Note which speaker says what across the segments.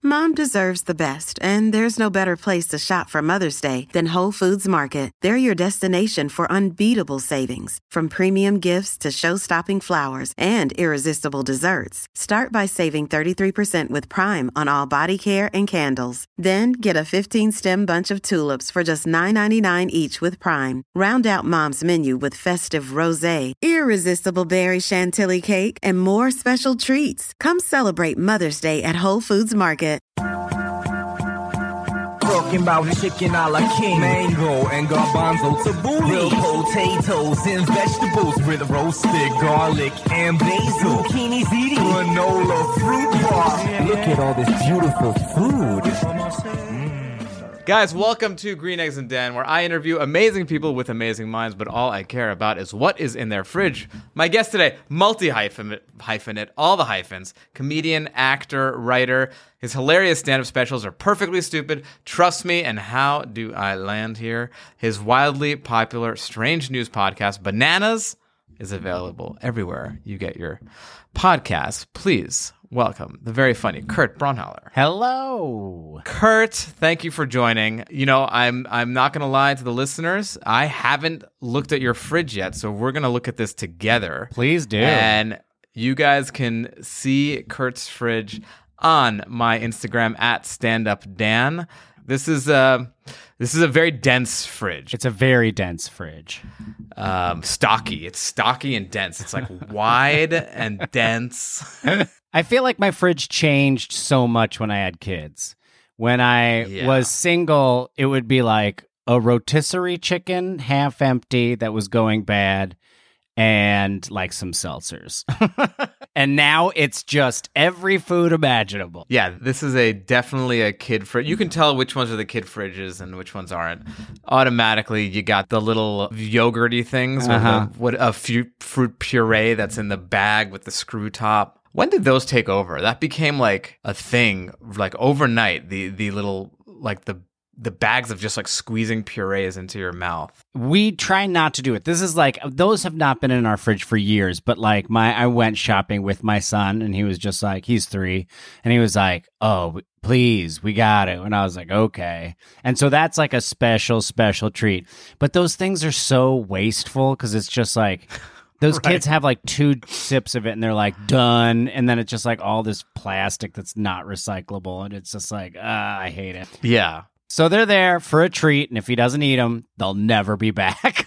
Speaker 1: Mom deserves the best, and there's no better place to shop for Mother's Day than Whole Foods Market. They're your destination for unbeatable savings, from premium gifts to show-stopping flowers and irresistible desserts. Start by saving 33% with Prime on all body care and candles. Then get a 15-stem bunch of tulips for just $9.99 each with Prime. Round out Mom's menu with festive rosé, irresistible berry chantilly cake, and more special treats. Come celebrate Mother's Day at Whole Foods Market.
Speaker 2: Talking about chicken a la king, mango and garbanzo tabbouleh, grilled potatoes and vegetables with roasted garlic and basil, zucchini ziti, granola fruit bar. Look at all this beautiful food.
Speaker 3: Guys, welcome to Green Eggs and Dan, where I interview amazing people with amazing minds, but all I care about is what is in their fridge. My guest today, multi-hyphenate, all the hyphens, comedian, actor, writer. His hilarious stand-up specials are perfectly stupid. Trust me, and how do I land here? His wildly popular Strange News podcast, Bananas, is available everywhere you get your podcasts. Please welcome the very funny Kurt Braunhaler.
Speaker 4: Hello.
Speaker 3: Kurt, thank you for joining. You know, I'm not going to lie to the listeners. I haven't looked at your fridge yet, so we're going to look at this together.
Speaker 4: Please do.
Speaker 3: And you guys can see Kurt's fridge on my Instagram at StandUpDan. This is a very dense fridge.
Speaker 4: It's a very dense fridge.
Speaker 3: Stocky. It's stocky and dense. It's like wide and dense.
Speaker 4: I feel like my fridge changed so much when I had kids. When I was single, it would be like a rotisserie chicken, half empty, that was going bad, and like some seltzers. And now it's just every food imaginable.
Speaker 3: Yeah, this is definitely a kid fridge. You can tell which ones are the kid fridges and which ones aren't. Automatically, you got the little yogurty things with a fruit puree that's in the bag with the screw top. When did those take over? That became like a thing, like overnight. The little like the bags of just like squeezing purees into your mouth.
Speaker 4: We try not to do it. This is like, those have not been in our fridge for years, but like I went shopping with my son and he was just like, he's 3. And he was like, oh, please, we got to. And I was like, okay. And so that's like a special treat. But those things are so wasteful because it's just like, those kids have like 2 sips of it and they're like done. And then it's just like all this plastic that's not recyclable. And it's just like, I hate it.
Speaker 3: Yeah.
Speaker 4: So they're there for a treat, and if he doesn't eat them, they'll never be back.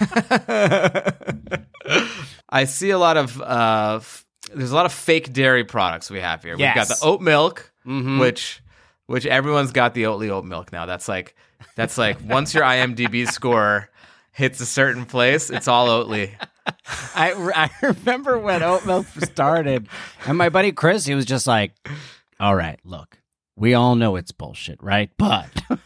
Speaker 3: I see a lot of there's a lot of fake dairy products we have here.
Speaker 4: Yes.
Speaker 3: We've got the oat milk, which everyone's got the Oatly oat milk now. That's like once your IMDb score hits a certain place, it's all Oatly.
Speaker 4: I remember when oat milk started, and my buddy Chris, he was just like, all right, look. We all know it's bullshit, right? But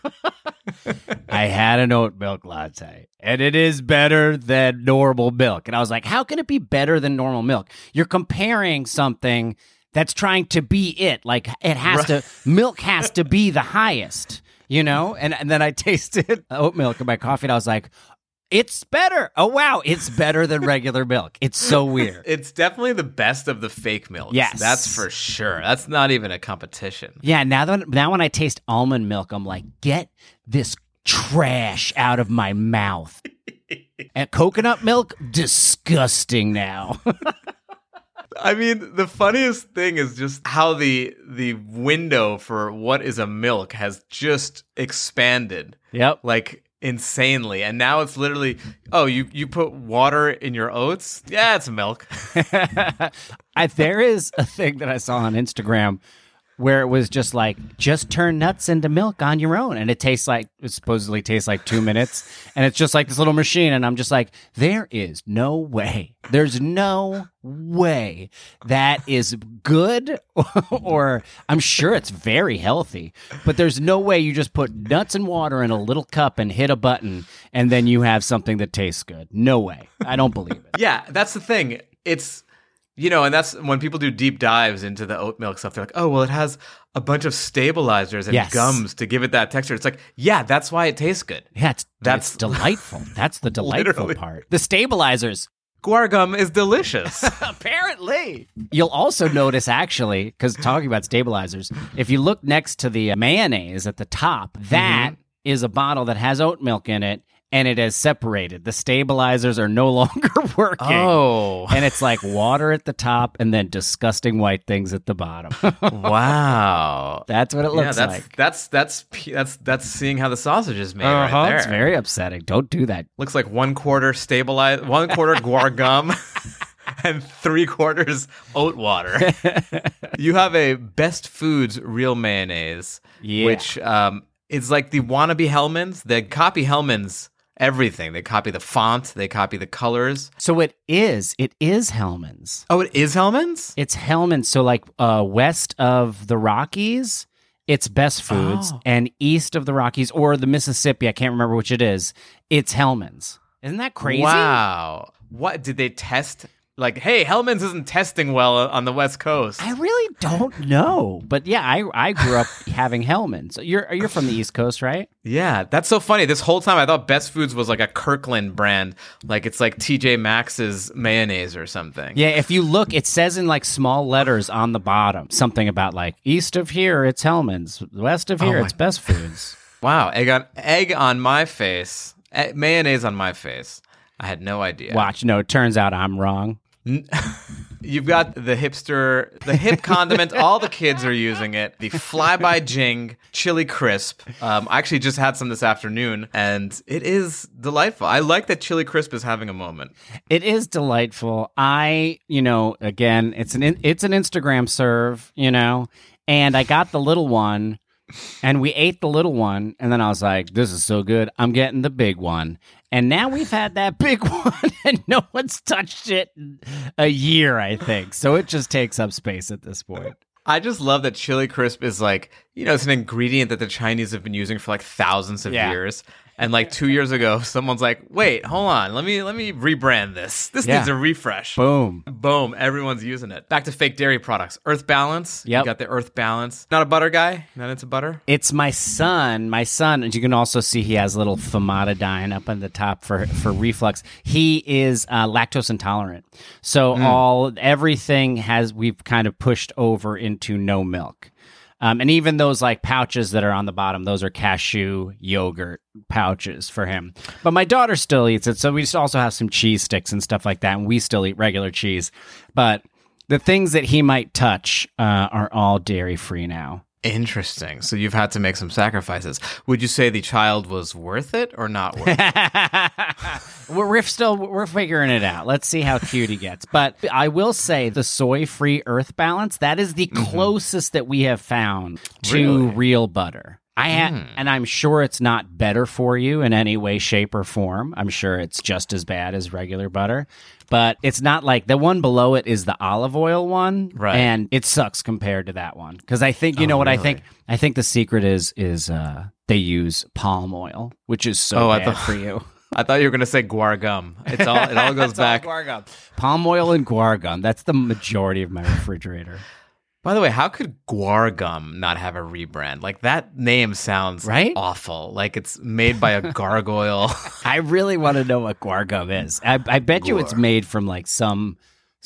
Speaker 4: I had an oat milk latte, and it is better than normal milk. And I was like, how can it be better than normal milk? You're comparing something that's trying to be it. Like, it has to, milk has to be the highest, you know? And then I tasted oat milk in my coffee, and I was like, it's better. Oh, wow. It's better than regular milk. It's so weird.
Speaker 3: It's definitely the best of the fake milks.
Speaker 4: Yes.
Speaker 3: That's for sure. That's not even a competition.
Speaker 4: Yeah, now when I taste almond milk, I'm like, get this trash out of my mouth. And coconut milk, disgusting now.
Speaker 3: I mean, the funniest thing is just how the window for what is a milk has just expanded.
Speaker 4: Yep.
Speaker 3: Like, insanely. And now it's literally, oh, you put water in your oats? Yeah, it's milk.
Speaker 4: There is a thing that I saw on Instagram where it was just like, just turn nuts into milk on your own. And it supposedly tastes like 2 minutes. And it's just like this little machine. And I'm just like, there is no way. There's no way that is good, or I'm sure it's very healthy, but there's no way you just put nuts and water in a little cup and hit a button and then you have something that tastes good. No way. I don't believe it.
Speaker 3: Yeah, that's the thing. It's, you know, and that's when people do deep dives into the oat milk stuff. They're like, oh, well, it has a bunch of stabilizers and gums to give it that texture. It's like, yeah, that's why it tastes good.
Speaker 4: Yeah, that's delightful. That's the delightful part. The stabilizers.
Speaker 3: guar gum is delicious.
Speaker 4: Apparently. You'll also notice, actually, because talking about stabilizers, if you look next to the mayonnaise at the top, that is a bottle that has oat milk in it, and it has separated. The stabilizers are no longer working.
Speaker 3: Oh.
Speaker 4: And it's like water at the top and then disgusting white things at the bottom.
Speaker 3: Wow.
Speaker 4: That's what it looks
Speaker 3: yeah,
Speaker 4: like.
Speaker 3: That's seeing how the sausage is made right there.
Speaker 4: It's very upsetting. Don't do that.
Speaker 3: Looks like 1/4 stabilized, 1/4 guar gum, and 3/4 oat water. You have a Best Foods real mayonnaise, which is like the wannabe Hellmann's. They copy Hellmann's everything. They copy the font. They copy the colors.
Speaker 4: So it is Hellmann's.
Speaker 3: Oh, it is Hellmann's?
Speaker 4: It's Hellmann's. So like west of the Rockies, it's Best Foods, and east of the Rockies or the Mississippi, I can't remember which it is, it's Hellmann's. Isn't that crazy?
Speaker 3: Wow. What did they test? Like, hey, Hellmann's isn't testing well on the West Coast.
Speaker 4: I really don't know, but yeah, I grew up having Hellmann's. You're from the East Coast, right?
Speaker 3: Yeah, that's so funny. This whole time I thought Best Foods was like a Kirkland brand, like it's like TJ Maxx's mayonnaise or something.
Speaker 4: Yeah, if you look, it says in like small letters on the bottom something about like east of here it's Hellmann's, west of here it's Best Foods.
Speaker 3: Wow, egg on my face, mayonnaise on my face. I had no idea.
Speaker 4: Watch, no, it turns out I'm wrong.
Speaker 3: You've got the hip condiment. All the kids are using it. The Fly by Jing Chili Crisp. I actually just had some this afternoon, and it is delightful. I like that Chili Crisp is having a moment.
Speaker 4: It is delightful. Again, it's an Instagram serve, and I got the little one. And we ate the little one, and then I was like, this is so good, I'm getting the big one. And now we've had that big one, and no one's touched it in a year, I think. So it just takes up space at this point.
Speaker 3: I just love that Chili Crisp is like, it's an ingredient that the Chinese have been using for like thousands of years. And like 2 years ago, someone's like, wait, hold on. Let me rebrand this. This needs a refresh.
Speaker 4: Boom.
Speaker 3: Everyone's using it. Back to fake dairy products. Earth Balance.
Speaker 4: Yep.
Speaker 3: You got the Earth Balance. Not a butter guy? Not into butter?
Speaker 4: It's my son. And you can also see he has a little famotidine up on the top for reflux. He is lactose intolerant. So everything we've kind of pushed over into no milk. And even those like pouches that are on the bottom, those are cashew yogurt pouches for him. But my daughter still eats it. So we just also have some cheese sticks and stuff like that. And we still eat regular cheese. But the things that he might touch are all dairy free now.
Speaker 3: Interesting. So you've had to make some sacrifices. Would you say the child was worth it or not worth it?
Speaker 4: We're figuring it out. Let's see how cute he gets. But I will say the soy-free Earth Balance, that is the closest that we have found to real butter. And I'm sure it's not better for you in any way, shape, or form. I'm sure it's just as bad as regular butter. But it's not like the one below it is the olive oil one,
Speaker 3: right?
Speaker 4: And it sucks compared to that one. Because I think what I think. I think the secret is they use palm oil, which is so bad for you.
Speaker 3: I thought you were going to say guar gum. It all goes back.
Speaker 4: All guar gum. Palm oil and guar gum. That's the majority of my refrigerator.
Speaker 3: By the way, how could guar gum not have a rebrand? Like, that name sounds awful. Like it's made by a gargoyle.
Speaker 4: I really want to know what guar gum is. I bet you it's made from like some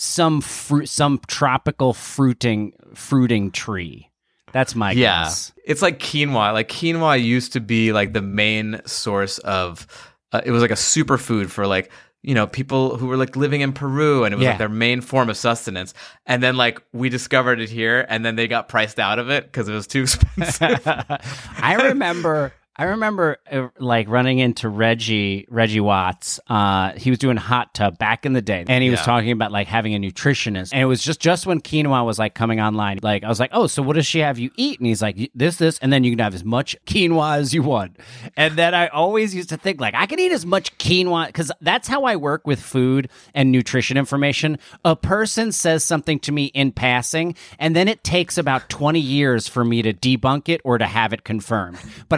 Speaker 4: tropical fruiting tree. That's my guess.
Speaker 3: It's like quinoa. Like quinoa used to be like the main source of. It was like a superfood for like. People who were like living in Peru, and it was like their main form of sustenance. And then like we discovered it here, and then they got priced out of it because it was too expensive.
Speaker 4: I remember like running into Reggie Watts. He was doing hot tub back in the day, and he was talking about like having a nutritionist. And it was just when quinoa was like coming online. Like I was like, oh, so what does she have you eat? And he's like, this, and then you can have as much quinoa as you want. And then I always used to think like I can eat as much quinoa because that's how I work with food and nutrition information. A person says something to me in passing, and then it takes about 20 years for me to debunk it or to have it confirmed. But I'm already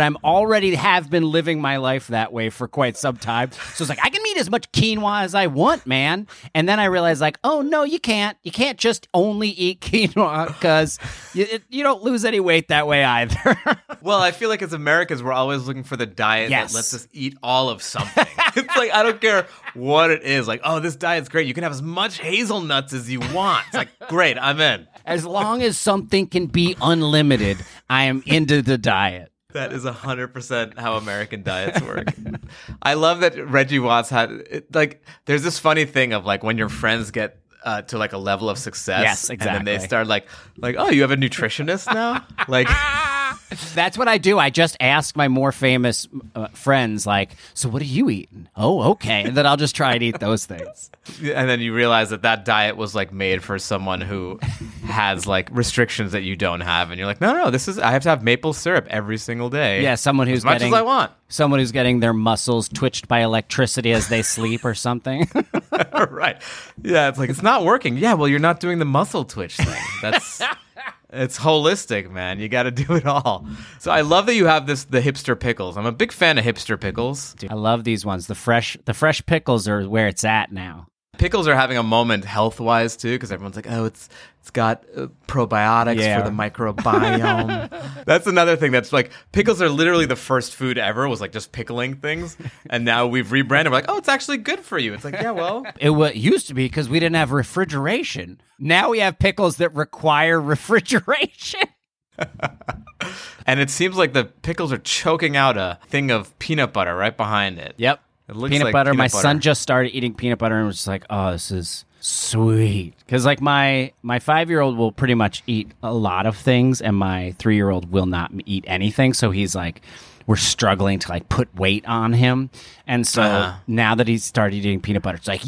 Speaker 4: already have been living my life that way for quite some time. So it's like, I can eat as much quinoa as I want, man. And then I realized, like, oh, no, you can't. You can't just only eat quinoa because you don't lose any weight that way either.
Speaker 3: Well, I feel like as Americans, we're always looking for the diet
Speaker 4: Yes.
Speaker 3: that lets us eat all of something. It's like, I don't care what it is. Like, oh, this diet's great. You can have as much hazelnuts as you want. It's like, great, I'm in.
Speaker 4: As long as something can be unlimited, I am into the diet.
Speaker 3: That is 100% how American diets work. I love that Reggie Watts had, like, there's this funny thing of, like, when your friends get to, like, a level of success.
Speaker 4: Yes, exactly.
Speaker 3: And then they start, like, oh, you have a nutritionist now? Like...
Speaker 4: That's what I do. I just ask my more famous friends, like, so what are you eating? Oh, okay. And then I'll just try and eat those things.
Speaker 3: And then you realize that diet was like made for someone who has like restrictions that you don't have. And you're like, no, I have to have maple syrup every single day.
Speaker 4: Yeah, someone who's
Speaker 3: as much
Speaker 4: getting,
Speaker 3: as I want.
Speaker 4: Someone who's getting their muscles twitched by electricity as they sleep or something.
Speaker 3: Right. Yeah, it's like, it's not working. Yeah, well, you're not doing the muscle twitch thing. That's... It's holistic, man. You got to do it all. So I love that you have the hipster pickles. I'm a big fan of hipster pickles.
Speaker 4: Dude, I love these ones. The fresh pickles are where it's at now.
Speaker 3: Pickles are having a moment health-wise too, because everyone's like, oh, it's got probiotics for the microbiome. That's another thing that's like, pickles are literally the first food ever, was like just pickling things. And now we've rebranded. We're like, oh, it's actually good for you. It's like, yeah, well.
Speaker 4: It used to be because we didn't have refrigeration. Now we have pickles that require refrigeration.
Speaker 3: And it seems like the pickles are choking out a thing of peanut butter right behind it.
Speaker 4: Yep.
Speaker 3: It looks
Speaker 4: peanut
Speaker 3: like
Speaker 4: butter.
Speaker 3: peanut
Speaker 4: My
Speaker 3: butter.
Speaker 4: son just started eating peanut butter and was just like, oh, this is sweet. Because like my 5-year-old will pretty much eat a lot of things, and my 3-year-old will not eat anything. So he's like, we're struggling to like put weight on him. And so now that he's started eating peanut butter, it's like,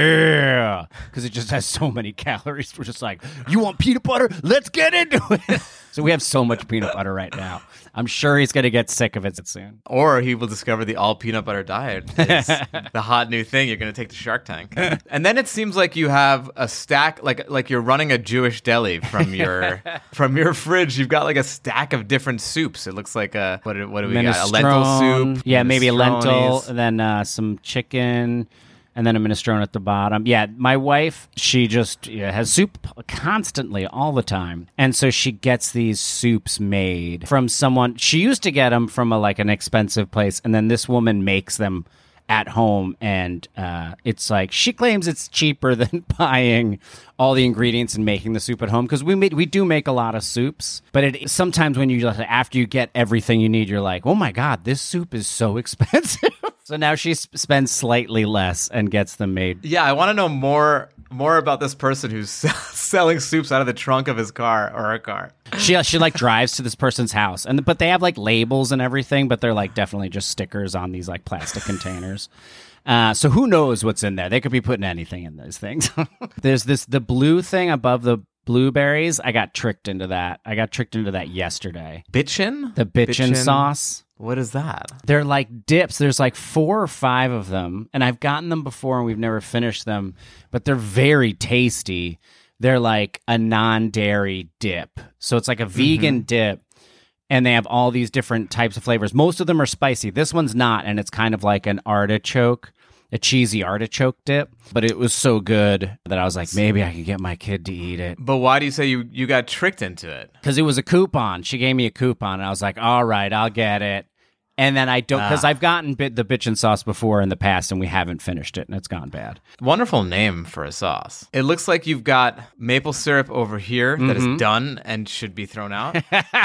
Speaker 4: yeah, because it just has so many calories. We're just like, you want peanut butter? Let's get into it. So we have so much peanut butter right now. I'm sure he's going to get sick of it soon.
Speaker 3: Or he will discover the all peanut butter diet is the hot new thing you're going to take to Shark Tank. And then it seems like you have a stack, like you're running a Jewish deli from your fridge. You've got like a stack of different soups. It looks like what do we got? A lentil soup.
Speaker 4: Yeah, maybe a lentil,
Speaker 3: minestrones.
Speaker 4: and then some chicken, and then a minestrone at the bottom. Yeah, my wife, she just has soup constantly, all the time. And so she gets these soups made from someone. She used to get them from an expensive place, and then this woman makes them at home, and it's like, she claims it's cheaper than buying all the ingredients and making the soup at home, because we do make a lot of soups, but sometimes when after you get everything you need, you're like, oh my god, this soup is so expensive. So now she spends slightly less and gets them made.
Speaker 3: Yeah, I want to know more about this person who's selling soups out of the trunk of his car or her car.
Speaker 4: She like drives to this person's house, but they have like labels and everything, but they're like definitely just stickers on these like plastic containers. So who knows what's in there? They could be putting anything in those things. There's the blue thing above the blueberries. I got tricked into that. Yesterday.
Speaker 3: Bitchin?
Speaker 4: The bitchin sauce.
Speaker 3: What is that?
Speaker 4: They're like dips. There's like 4 or 5 of them, and I've gotten them before and we've never finished them, but they're very tasty. They're like a non-dairy dip. So it's like a vegan dip, and they have all these different types of flavors. Most of them are spicy. This one's not, and it's kind of like an artichoke, a cheesy artichoke dip. But it was so good that I was like, maybe I could get my kid to eat it.
Speaker 3: But why do you say you got tricked into it?
Speaker 4: Because it was a coupon. She gave me a coupon, and I was like, all right, I'll get it. And then I don't, because I've gotten the bitchin' sauce before in the past, and we haven't finished it, and it's gone bad.
Speaker 3: Wonderful name for a sauce. It looks like you've got maple syrup over here that is done and should be thrown out.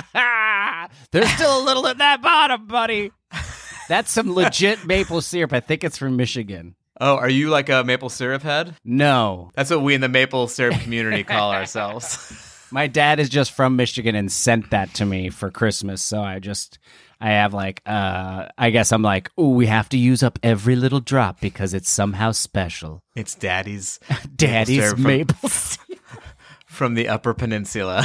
Speaker 4: There's still a little at that bottom, buddy. That's some legit maple syrup. I think it's from Michigan.
Speaker 3: Oh, are you like a maple syrup head?
Speaker 4: No.
Speaker 3: That's what we in the maple syrup community call ourselves.
Speaker 4: My dad is just from Michigan and sent that to me for Christmas, so I have like, I guess I'm like, oh, we have to use up every little drop because it's somehow special.
Speaker 3: It's Daddy's
Speaker 4: maple syrup.
Speaker 3: From the Upper Peninsula.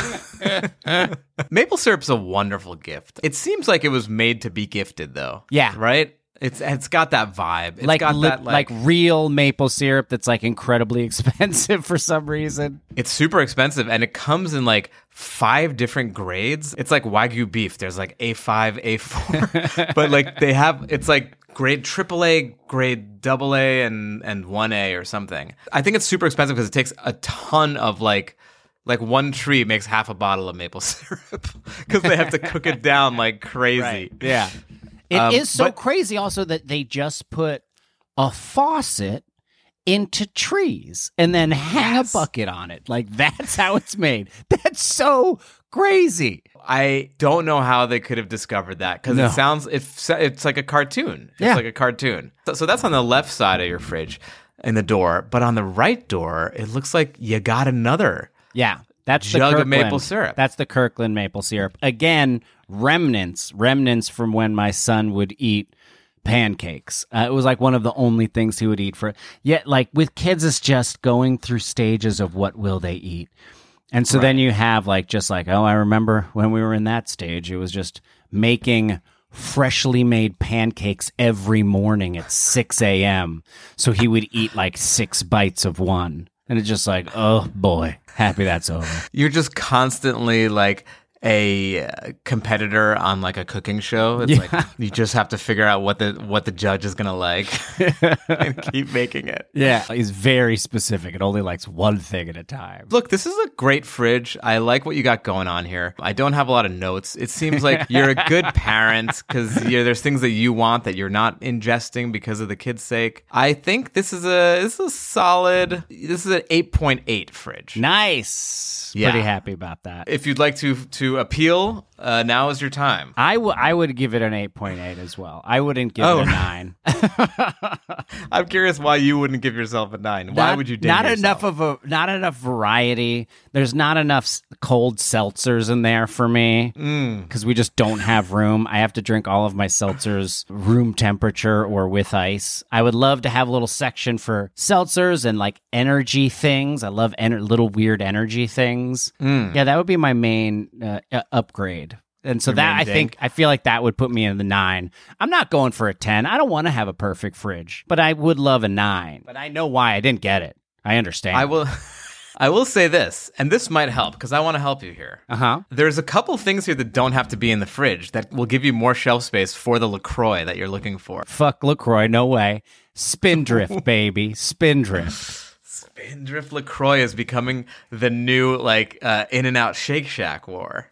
Speaker 3: Maple syrup's a wonderful gift. It seems like it was made to be gifted, though.
Speaker 4: Yeah.
Speaker 3: Right? It's got that vibe. It's
Speaker 4: like
Speaker 3: got that
Speaker 4: like real maple syrup that's like incredibly expensive for some reason.
Speaker 3: It's super expensive, and it comes in like 5 different grades. It's like Wagyu beef. There's like A5, A4, but like it's like grade AAA, grade AA, and 1A or something. I think it's super expensive because it takes a ton of like one tree makes half a bottle of maple syrup because they have to cook it down like crazy.
Speaker 4: Right. Yeah. It is so crazy also that they just put a faucet into trees and then hang a bucket on it. Like, that's how it's made. That's so crazy.
Speaker 3: I don't know how they could have discovered that because it sounds it's like a cartoon. It's like a cartoon. So that's on the left side of your fridge in the door, but on the right door, it looks like you got another.
Speaker 4: Yeah. That's
Speaker 3: jug
Speaker 4: the
Speaker 3: of maple syrup.
Speaker 4: That's the Kirkland maple syrup. Again, remnants from when my son would eat pancakes. It was like one of the only things he would eat for. Yet, like with kids, it's just going through stages of what will they eat. And so then you have like, just like, oh, I remember when we were in that stage, it was just making freshly made pancakes every morning at 6 a.m. So he would eat like 6 bites of one. And it's just like, oh boy, happy that's over.
Speaker 3: You're just constantly like a competitor on like a cooking show. It's like you just have to figure out what the judge is gonna like and keep making it.
Speaker 4: Yeah, he's very specific. It only likes one thing at a time.
Speaker 3: Look, this is a great fridge. I like what you got going on here. I don't have a lot of notes. It seems like you're a good parent because there's things that you want that you're not ingesting because of the kids' sake. I think this is a solid. This is an 8.8 fridge.
Speaker 4: Nice.
Speaker 3: Yeah.
Speaker 4: Pretty happy about that.
Speaker 3: If you'd like to appeal, now is your time.
Speaker 4: I would give it an 8.8 as well. I wouldn't give it a 9.
Speaker 3: I'm curious why you wouldn't give yourself a 9. Why would you ding yourself?
Speaker 4: Not enough variety. There's not enough cold seltzers in there for me because we just don't have room. I have to drink all of my seltzers room temperature or with ice. I would love to have a little section for seltzers and like energy things. I love little weird energy things. Yeah, that would be my main upgrade. And so I feel like that would put me in the 9. I'm not going for a 10. I don't want to have a perfect fridge, but I would love a 9. But I know why I didn't get it. I understand.
Speaker 3: I will say this, and this might help because I want to help you here. There's a couple things here that don't have to be in the fridge that will give you more shelf space for the LaCroix that you're looking for.
Speaker 4: Fuck LaCroix, no way. Spindrift, baby. Spindrift.
Speaker 3: Spindrift LaCroix is becoming the new like In-N-Out Shake Shack war.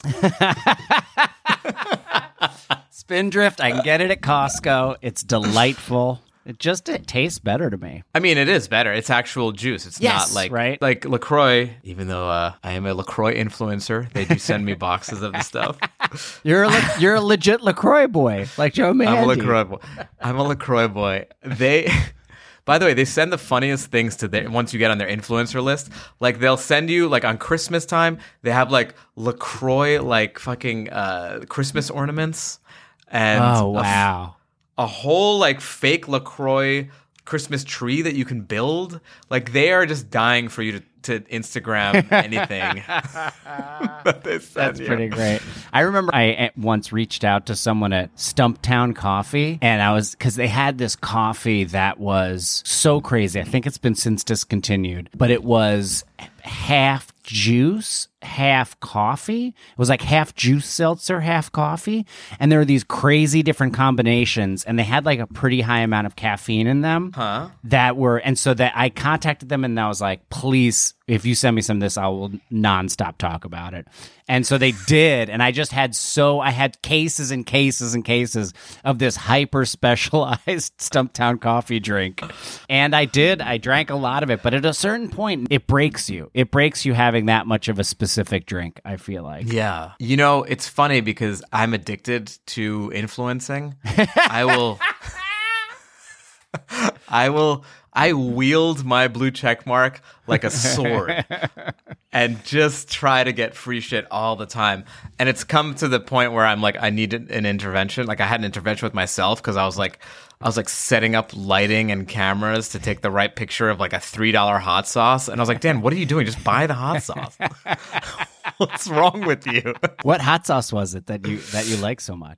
Speaker 4: Spindrift, I can get it at Costco. It's delightful. It tastes better to me.
Speaker 3: I mean, it is better. It's actual juice. It's not like
Speaker 4: right?
Speaker 3: like LaCroix, even though I am a LaCroix influencer. They do send me boxes of the stuff.
Speaker 4: You're a legit LaCroix boy, like Joe Mandy.
Speaker 3: I'm a LaCroix boy. By the way, they send the funniest things to once you get on their influencer list. Like they'll send you like on Christmas time, they have like LaCroix like fucking Christmas ornaments and a whole like fake LaCroix Christmas tree that you can build. Like they are just dying for you to Instagram anything.
Speaker 4: That's pretty great. I remember I once reached out to someone at Stumptown Coffee, and because they had this coffee that was so crazy. I think it's been since discontinued, but it was half juice, half coffee. It was like half juice seltzer, half coffee. And there were these crazy different combinations, and they had like a pretty high amount of caffeine in them. And so that I contacted them and I was like, please, if you send me some of this, I will nonstop talk about it. And so they did. And I had cases and cases and cases of this hyper specialized Stumptown coffee drink. And I drank a lot of it, but at a certain point, it breaks you. It breaks you having that much of a specific drink, I feel like.
Speaker 3: Yeah. You know, it's funny because I'm addicted to influencing. I wield my blue check mark like a sword and just try to get free shit all the time. And it's come to the point where I'm like, I need an intervention. Like I had an intervention with myself because I was like setting up lighting and cameras to take the right picture of like a $3 hot sauce. And I was like, Dan, what are you doing? Just buy the hot sauce. What's wrong with you?
Speaker 4: What hot sauce was it that you like so much?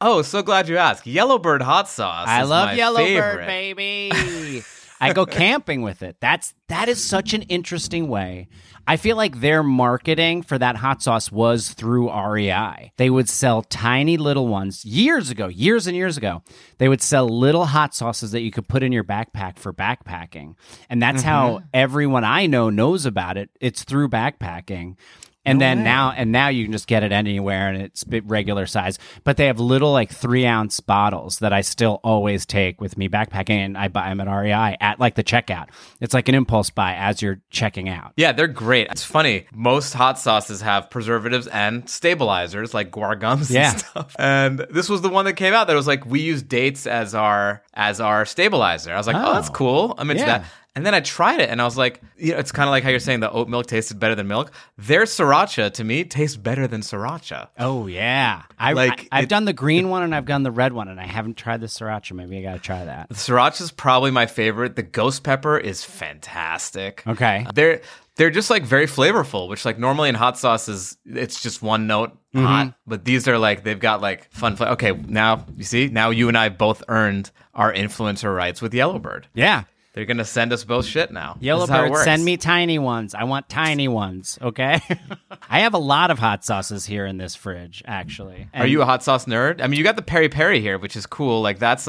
Speaker 3: Oh, so glad you asked. Yellowbird hot sauce.
Speaker 4: I
Speaker 3: is
Speaker 4: love
Speaker 3: my
Speaker 4: Yellowbird,
Speaker 3: favorite.
Speaker 4: baby. I go camping with it. That is such an interesting way. I feel like their marketing for that hot sauce was through REI. They would sell tiny little ones years and years ago. They would sell little hot sauces that you could put in your backpack for backpacking. And that's how everyone I know knows about it. It's through backpacking. And now you can just get it anywhere and it's regular size. But they have little like 3-ounce bottles that I still always take with me backpacking, and I buy them at REI at like the checkout. It's like an impulse buy as you're checking out.
Speaker 3: Yeah, they're great. It's funny. Most hot sauces have preservatives and stabilizers like guar gums and stuff. And this was the one that came out that was like, we use dates as our stabilizer. I was like, oh that's cool. I'm into that. And then I tried it, and I was like, it's kind of like how you're saying the oat milk tasted better than milk. Their sriracha, to me, tastes better than sriracha.
Speaker 4: Oh, yeah. I've done the green one, and I've done the red one, and I haven't tried the sriracha. Maybe I got to try that.
Speaker 3: The sriracha's probably my favorite. The ghost pepper is fantastic.
Speaker 4: Okay.
Speaker 3: They're just like very flavorful, which like normally in hot sauces, it's just one note hot. But these are like, they've got like fun flavor. Okay, now, you see? Now you and I both earned our influencer rights with Yellowbird.
Speaker 4: Yeah.
Speaker 3: They're going to send us both shit now.
Speaker 4: Yellowbird, send me tiny ones. I want tiny ones, okay? I have a lot of hot sauces here in this fridge, actually.
Speaker 3: Are you a hot sauce nerd? I mean, you got the peri peri here, which is cool. Like that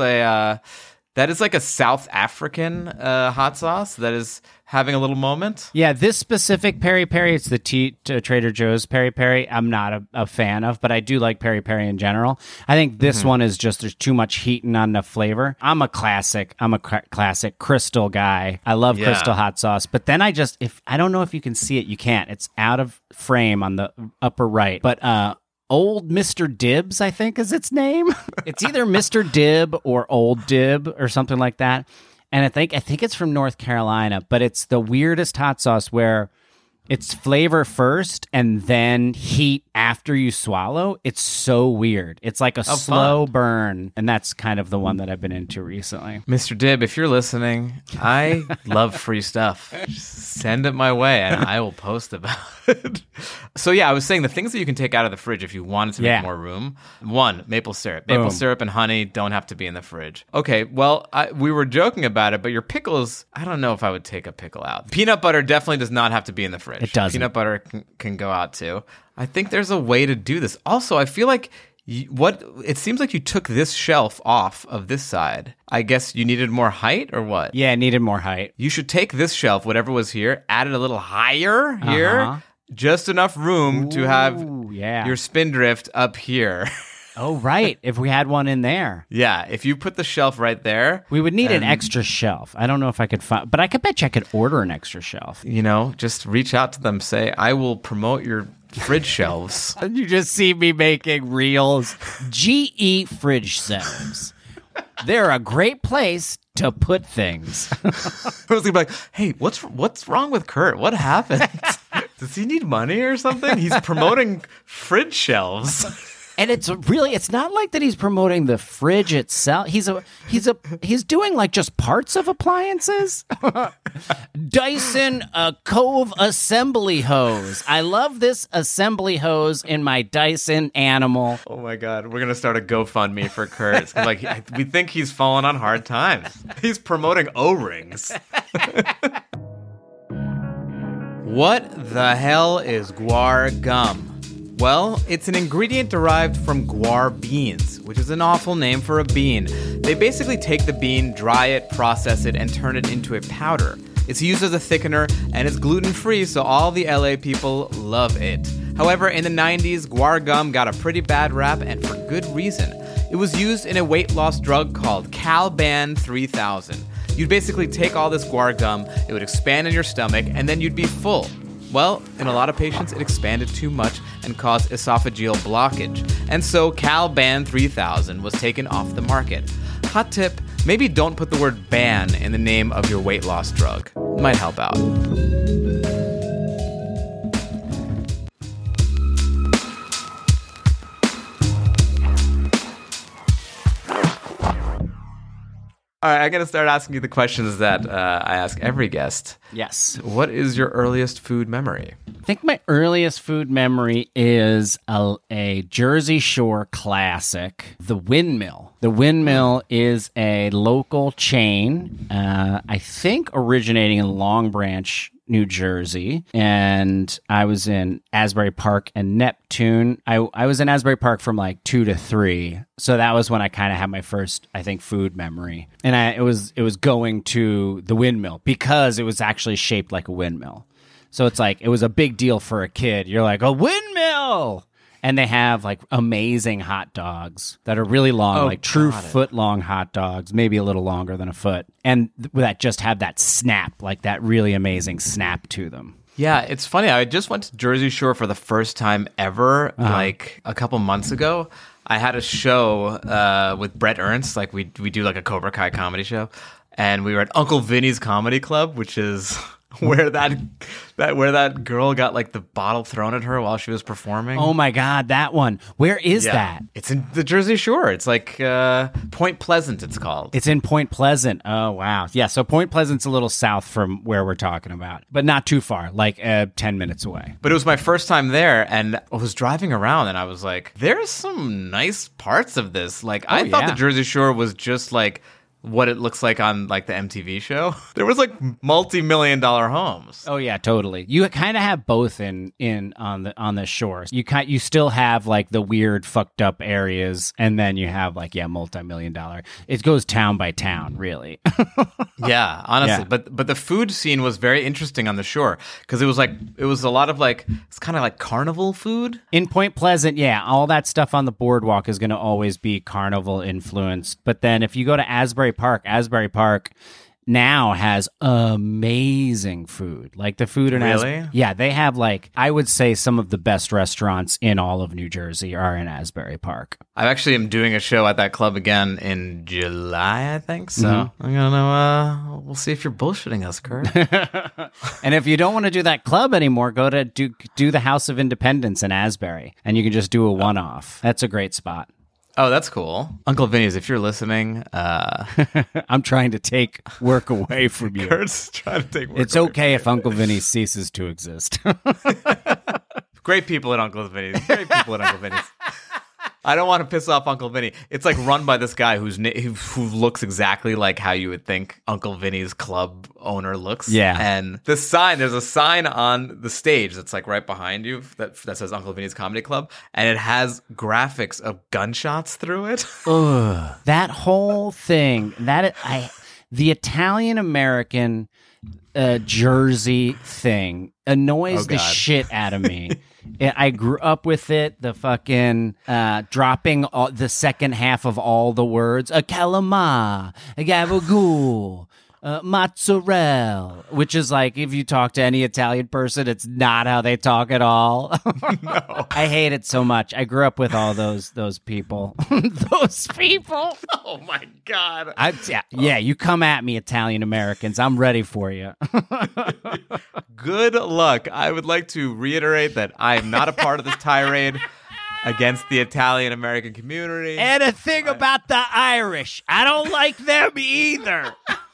Speaker 3: is like a South African hot sauce that is having a little moment.
Speaker 4: Yeah, this specific peri peri, it's the Trader Joe's peri peri. I'm not a fan of, but I do like peri peri in general. I think this one is just there's too much heat and not enough flavor. I'm a classic Crystal guy. I love Crystal hot sauce, but then I don't know if you can see it. You can't. It's out of frame on the upper right, but Old Mr. Dibs, I think is its name. It's either Mr. Dib or Old Dib or something like that. And I think it's from North Carolina, but it's the weirdest hot sauce where it's flavor first and then heat after you swallow. It's so weird. It's like a slow burn, and that's kind of the one that I've been into recently.
Speaker 3: Mr. Dib, if you're listening, I love free stuff. Just send it my way, and I will post about it. So yeah, I was saying the things that you can take out of the fridge if you wanted to make more room. 1, maple syrup. Maple syrup and honey don't have to be in the fridge. Okay, well, we were joking about it, but your pickles, I don't know if I would take a pickle out. Peanut butter definitely does not have to be in the fridge.
Speaker 4: It doesn't.
Speaker 3: Peanut butter can go out too. I think there's a way to do this. Also, I feel like it seems like you took this shelf off of this side. I guess you needed more height or what?
Speaker 4: Yeah, I needed more height.
Speaker 3: You should take this shelf, whatever was here, add it a little higher here, just enough room to have your Spindrift up here.
Speaker 4: Oh, right. If we had one in there.
Speaker 3: Yeah, if you put the shelf right there.
Speaker 4: We would need an extra shelf. I don't know if I could find, but I bet you I could order an extra shelf.
Speaker 3: Just reach out to them, say, I will promote your fridge shelves.
Speaker 4: You just see me making reels. GE fridge shelves. They're a great place to put things.
Speaker 3: I was gonna be like, hey, what's wrong with Kurt? What happened? Does he need money or something? He's promoting fridge shelves.
Speaker 4: And it's not like that he's promoting the fridge itself. He's doing like just parts of appliances. Dyson Cove assembly hose. I love this assembly hose in my Dyson Animal.
Speaker 3: Oh my God, we're gonna start a GoFundMe for Kurt. We think he's fallen on hard times. He's promoting O-rings. What the hell is guar gum? Well, it's an ingredient derived from guar beans, which is an awful name for a bean. They basically take the bean, dry it, process it, and turn it into a powder. It's used as a thickener, and it's gluten-free, so all the LA people love it. However, in the 90s, guar gum got a pretty bad rap, and for good reason. It was used in a weight loss drug called Calban 3000. You'd basically take all this guar gum, it would expand in your stomach, and then you'd be full. Well, in a lot of patients, it expanded too much and caused esophageal blockage. And so Calban 3000 was taken off the market. Hot tip, maybe don't put the word ban in the name of your weight loss drug. It might help out. All right, I'm going to start asking you the questions that I ask every guest.
Speaker 4: Yes.
Speaker 3: What is your earliest food memory?
Speaker 4: I think my earliest food memory is a Jersey Shore classic, the Windmill. The Windmill is a local chain, I think originating in Long Branch, New Jersey, and I was in Asbury Park and Neptune. I was in Asbury Park from like 2 to 3, so that was when I kind of had my first, I think, food memory. And it was going to the Windmill because it was actually shaped like a windmill. So it's like it was a big deal for a kid. You're like, a windmill. And they have like amazing hot dogs that are really long, like true foot-long hot dogs, maybe a little longer than a foot, and that just have that snap, like that really amazing snap to them.
Speaker 3: Yeah, it's funny. I just went to Jersey Shore for the first time ever, like a couple months ago. I had a show with Brett Ernst, like we do like a Cobra Kai comedy show, and we were at Uncle Vinny's Comedy Club, which is where that girl got like the bottle thrown at her while she was performing.
Speaker 4: Oh my God, that one. Where is that?
Speaker 3: It's in the Jersey Shore. It's like Point Pleasant, it's called.
Speaker 4: It's in Point Pleasant. Oh, wow. Yeah, so Point Pleasant's a little south from where we're talking about, but not too far, like 10 minutes away.
Speaker 3: But it was my first time there, and I was driving around, and I was like, there's some nice parts of this. Like, I thought the Jersey Shore was just like what it looks like on like the MTV show. There was like multi-million-dollar homes.
Speaker 4: Oh yeah, totally. You kind of have both on the shores. You still have like the weird fucked up areas, and then you have like multi-million-dollar. It goes town by town, really.
Speaker 3: Yeah, honestly.
Speaker 4: Yeah.
Speaker 3: But the food scene was very interesting on the shore because it was a lot of like, it's kind of like carnival food.
Speaker 4: In Point Pleasant, yeah, all that stuff on the boardwalk is going to always be carnival influenced. But then if you go to Asbury Park now has amazing food. Like the food in
Speaker 3: Really?
Speaker 4: yeah, they have like, I would say some of the best restaurants in all of New Jersey are in Asbury Park.
Speaker 3: I actually am doing a show at that club again in July, I think. So I'm gonna we'll see if you're bullshitting us, Kurt.
Speaker 4: And if you don't want to do that club anymore, go to do the House of Independence in Asbury, and you can just do a one-off. That's a great spot.
Speaker 3: Oh, that's cool. Uncle Vinny's, if you're listening,
Speaker 4: I'm trying to take work away from you.
Speaker 3: Kurt's trying to take work
Speaker 4: It's
Speaker 3: away
Speaker 4: okay if Uncle Vinny ceases to exist.
Speaker 3: Great people at Uncle Vinny's. Great people at Uncle Vinny's. I don't want to piss off Uncle Vinny. It's like run by this guy who looks exactly like how you would think Uncle Vinny's club owner looks.
Speaker 4: Yeah.
Speaker 3: And there's a sign on the stage that's like right behind you that says Uncle Vinny's Comedy Club, and it has graphics of gunshots through it.
Speaker 4: Ugh. That whole thing, the Italian American Jersey thing annoys the shit out of me. I grew up with it. The fucking dropping the second half of all the words. A calamar, a gabagool, mozzarella, which is like, if you talk to any Italian person, it's not how they talk at all.
Speaker 3: No.
Speaker 4: I hate it so much. I grew up with all those people. Those people.
Speaker 3: Oh my God.
Speaker 4: Yeah, you come at me, Italian Americans. I'm ready for you.
Speaker 3: Good luck. I would like to reiterate that I am not a part of this tirade against the Italian American community.
Speaker 4: And a thing about the Irish. I don't like them either.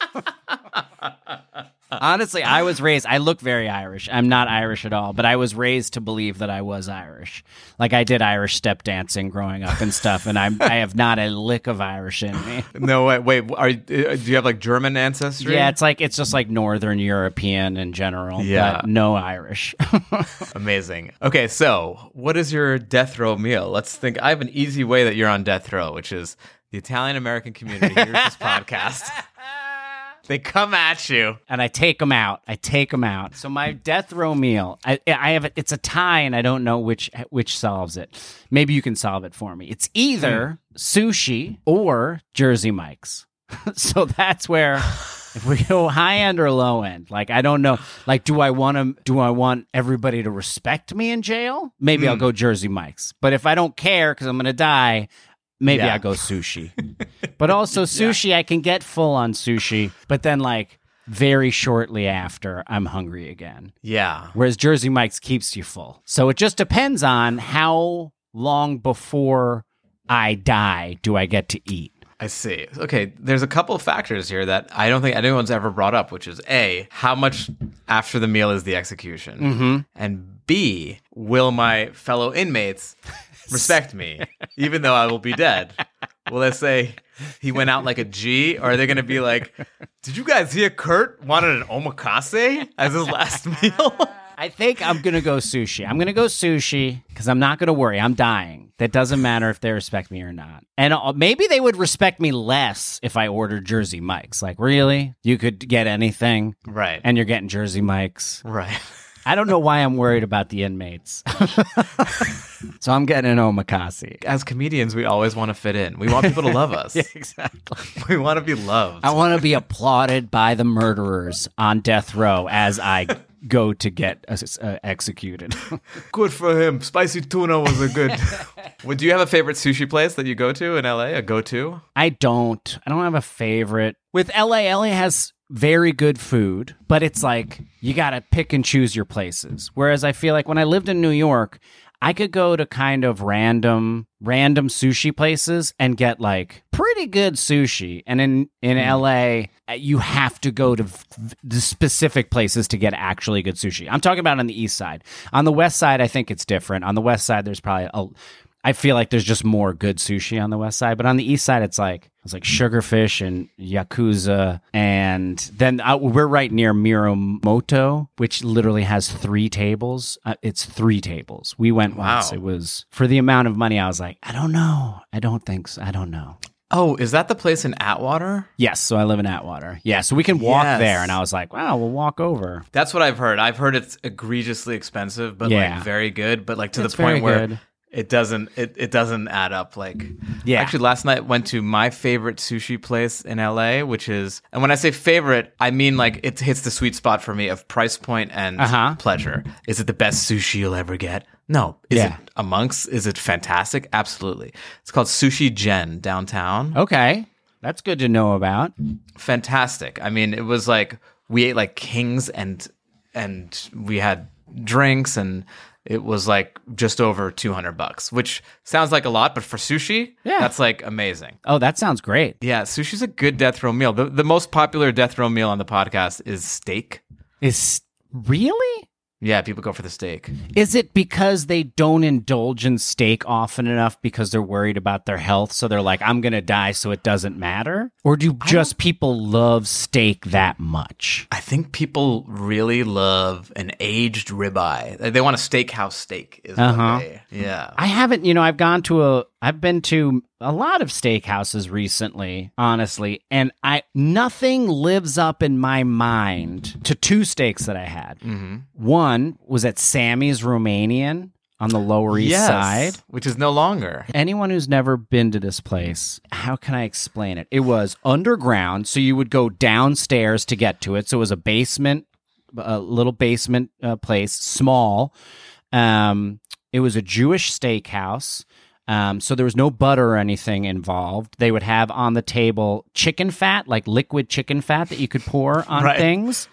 Speaker 4: Honestly, I look very Irish. I'm not Irish at all, but I was raised to believe that I was Irish. Like I did Irish step dancing growing up and stuff, and I have not a lick of Irish in me.
Speaker 3: No, wait. Do you have like German ancestry?
Speaker 4: Yeah, it's just like Northern European in general, but no Irish.
Speaker 3: Amazing. Okay, so what is your death row meal? Let's think. I have an easy way that you're on death row, which is the Italian American community hears this podcast. They come at you,
Speaker 4: and I take them out. So my death row meal, I have it's a tie, and I don't know which solves it. Maybe you can solve it for me. It's either sushi or Jersey Mike's. So that's where, if we go high end or low end, like I don't know. Like, do I want everybody to respect me in jail? Maybe I'll go Jersey Mike's. But if I don't care because I'm gonna die, maybe I go sushi. But also sushi, I can get full on sushi, but then like very shortly after, I'm hungry again.
Speaker 3: Yeah.
Speaker 4: Whereas Jersey Mike's keeps you full. So it just depends on how long before I die do I get to eat.
Speaker 3: I see. Okay, there's a couple of factors here that I don't think anyone's ever brought up, which is A, how much after the meal is the execution?
Speaker 4: Mm-hmm.
Speaker 3: And B, will my fellow inmates respect me, even though I will be dead? Will they say he went out like a G, or are they going to be like, did you guys hear Kurt wanted an omakase as his last meal?
Speaker 4: I think I'm going to go sushi. I'm going to go sushi because I'm not going to worry. I'm dying. That doesn't matter if they respect me or not. And maybe they would respect me less if I ordered Jersey Mike's. Like, really? You could get anything?
Speaker 3: Right.
Speaker 4: And you're getting Jersey Mike's?
Speaker 3: Right.
Speaker 4: I don't know why I'm worried about the inmates. So I'm getting an omakase.
Speaker 3: As comedians, we always want to fit in. We want people to love us.
Speaker 4: Yeah, exactly.
Speaker 3: We want to be loved.
Speaker 4: I want to be applauded by the murderers on death row as I go to get executed.
Speaker 3: Good for him. Spicy tuna was a good. Do you have a favorite sushi place that you go to in LA? A go-to?
Speaker 4: I don't have a favorite. With LA has very good food, but it's like you got to pick and choose your places. Whereas I feel like when I lived in New York, I could go to kind of random sushi places and get like pretty good sushi. And in LA, you have to go to the specific places to get actually good sushi. I'm talking about on the East Side. On the West Side, I think it's different. On the West Side, there's probably I feel like there's just more good sushi on the West Side, but on the East Side, it's like Sugarfish and Yakuza, and then we're right near Mirumoto, which literally has 3 tables. It's 3 tables. We went once. It was for the amount of money. I was like, I don't know. I don't think so. I don't know.
Speaker 3: Oh, is that the place in Atwater?
Speaker 4: Yes, so I live in Atwater. Yeah, so we can walk there, and I was like, wow, we'll walk over.
Speaker 3: That's what I've heard. I've heard it's egregiously expensive, but like very good, but like to
Speaker 4: It's
Speaker 3: the point
Speaker 4: very
Speaker 3: where
Speaker 4: good.
Speaker 3: it doesn't add up. Like,
Speaker 4: Yeah.
Speaker 3: Actually, last night went to my favorite sushi place in LA, which is, and when I say favorite, I mean like it hits the sweet spot for me of price point and pleasure. Is it the best sushi you'll ever get? No. Is it fantastic? Absolutely. It's called Sushi Gen downtown.
Speaker 4: Okay, that's good to know about.
Speaker 3: Fantastic. I mean, it was like we ate like kings and we had drinks, and it was like just over $200, which sounds like a lot, but for sushi, that's like amazing.
Speaker 4: Oh, that sounds great.
Speaker 3: Yeah, sushi's a good death row meal. The most popular death row meal on the podcast is steak.
Speaker 4: Really?
Speaker 3: Yeah, people go for the steak.
Speaker 4: Is it because they don't indulge in steak often enough because they're worried about their health? So they're like, I'm going to die, so it doesn't matter? Or do just people love steak that much?
Speaker 3: I think people really love an aged ribeye. They want a steakhouse steak. Is what yeah.
Speaker 4: I haven't, I've been to a lot of steakhouses recently, honestly, and nothing lives up in my mind to 2 steaks that I had. Mm-hmm. One was at Sammy's Romanian on the Lower East Side,
Speaker 3: which is no longer.
Speaker 4: Anyone who's never been to this place, how can I explain it? It was underground, so you would go downstairs to get to it. So it was a little basement place, small. It was a Jewish steakhouse. So there was no butter or anything involved. They would have on the table chicken fat, like liquid chicken fat that you could pour on things.